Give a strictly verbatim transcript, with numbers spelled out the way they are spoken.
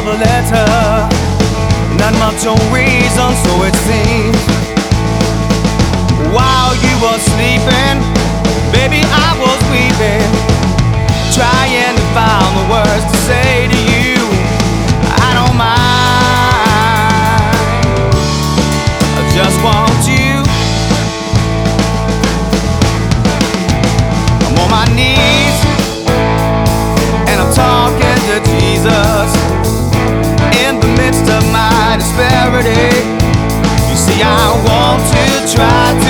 of a letter, not much of reason, so it seems. While you were sleeping, baby, I was weeping, trying to find the words to say to you. I don't mind, I just want you. I'm on my knees and I'm talking to Jesus in the midst of my disparity. You see, I want to try to